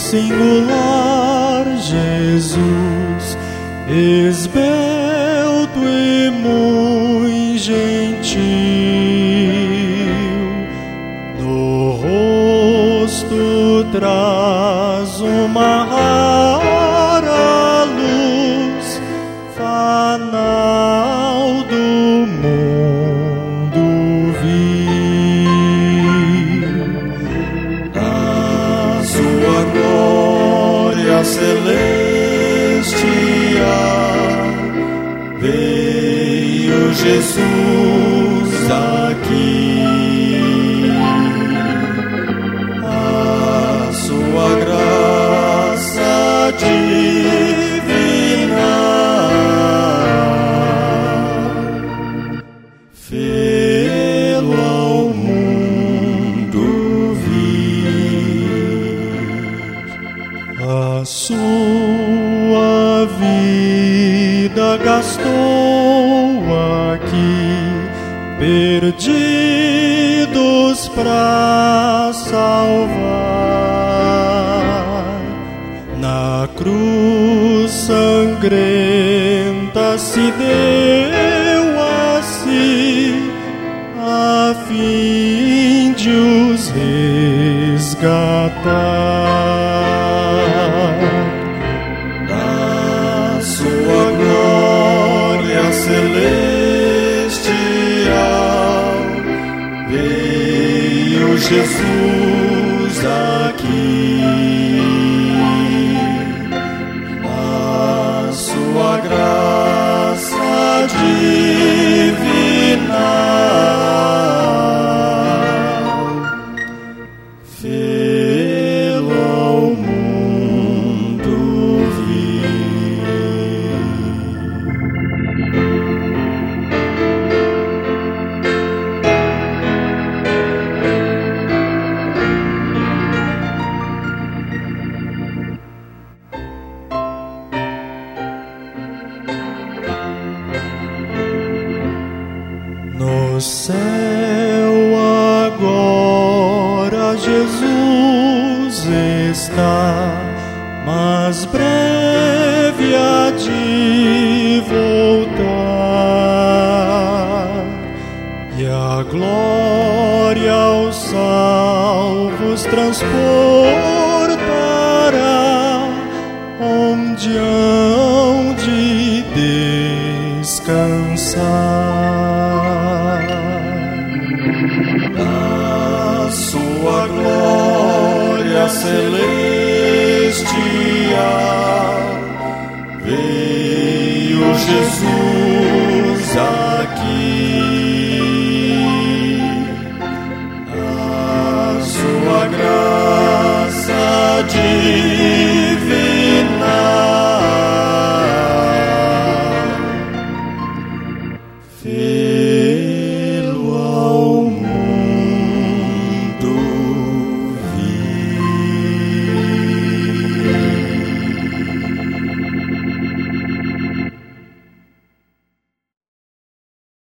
singular Jesus, esbelto e muito gentil, no rosto traz uma rara luz, fanal do mundo vil. Da sua glória celestial veio Jesus aqui. A sua graça divina fê-lo ao mundo vir. A sua vida gastou aqui, perdidos pra salvar. Na cruz sangrenta se deu a si, a fim de os resgatar. Da sua glória celestial veio Jesus aqui. A sua graça divina fê-lo ao mundo vir. No céu agora Jesus está, mas breve há de voltar, e a glória aos salvos transportará, onde hão de descansar. Da sua glória celestial